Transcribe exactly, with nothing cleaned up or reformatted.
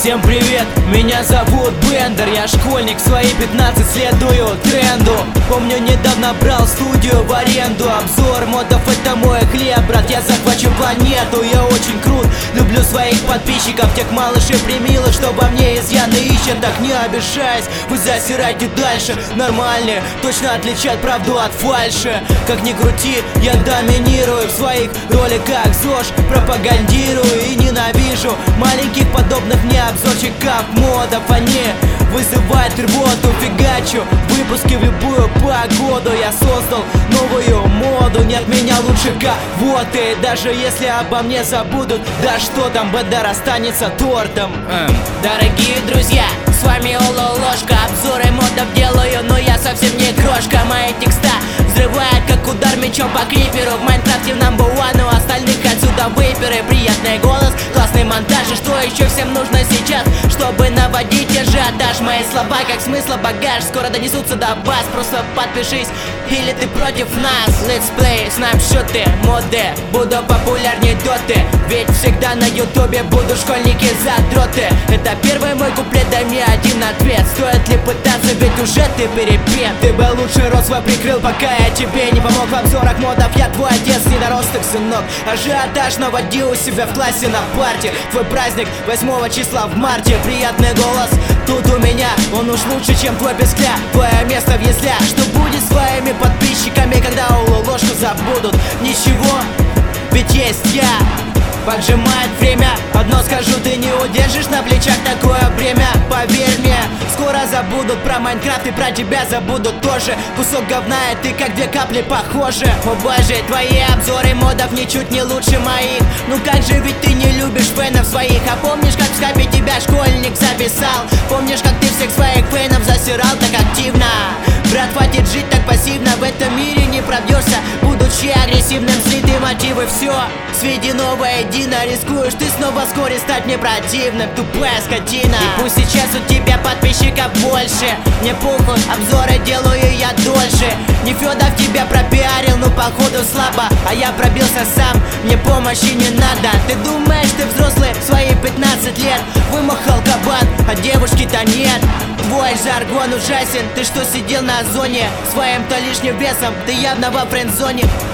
Всем привет, меня зовут Бендер. Я школьник, свои пятнадцать следую тренду. Помню, недавно брал студию в аренду. Обзор модов — это мой хлеб, брат, я захвачу планету. Я очень крут, люблю своих подписчиков, тех малышей примилых, что во мне изъяны ищут. Так не обижаясь, вы засирайте дальше. Нормальные точно отличают правду от фальши. Как ни крути, я доминирую в своих роликах ЗОЖ пропагандирую и ненавижу маленьких подобных мне обзорщиков модов. Они вызывают рвоту, фигачу выпуски в любую погоду. Я создал новую моду, нет меня лучше кого-то. И даже если обо мне забудут, да что там, Бендер останется тортом. эм. Дорогие друзья, с вами Ололошка. Обзоры модов делаю, но я совсем не крошка. Мои текста взрывают, как удар мечом по криперу. В Майнкрафте number one, у остальных отсюда выперы. Приятный голос, классный монтаж. И что еще всем нужно сейчас, чтобы наводить ажиотаж? Мои слова как смысла багаж скоро донесутся до вас. Просто подпишись, или ты против нас. Let's play, снапшоты, моды, буду популярней доты. Ведь всегда на ютубе буду школьники задроты. Это первый мой куплет, дай мне один ответ. Стоит ли пытаться, ведь уже ты перепет. Ты бы лучше рот свой прикрыл, пока я тебе не помог в обзорах модов. Я твой отец, недоросток, сынок. Ажиотаж наводил у себя в классе на парте. Твой праздник восьмого числа в марте. Приятный голос тут у меня, он уж лучше, чем твой пескля. Твое место в яслях. Что будет с твоими подписчиками, когда Ололошку забудут? Ничего, ведь есть я. Поджимает время, одно скажу, ты не удержишь на плечах такое бремя. Поверь мне, скоро забудут про Майнкрафт и про тебя забудут тоже. Кусок говна, и ты как две капли похожи. О боже, твои обзоры модов ничуть не лучше моих. Ну как же, ведь ты не любишь фенов своих. А помнишь, как в скайпе тебя школьник записал? Помнишь, как ты всех своих фенов засирал так активно? Брат, хватит жить так пассивно, в этом мире не пробьешься, будучи агрессивным. Следы, мотивы, все сведено воедино. Рискуешь ты снова вскоре стать мне противным, тупая скотина. И пусть сейчас у тебя подписчиков больше, мне похуй, обзоры делаю я дольше. Не Федов тебя пропиарил, ну походу слабо, а я пробился сам, мне помощи не надо. Ты думаешь, ты взрослый в свои пятнадцать лет, вымахал кабан, а девушки-то нет. Твой жаргон ужасен, ты что сидел на зоне своим-то лишним весом, ты явно во френд-зоне.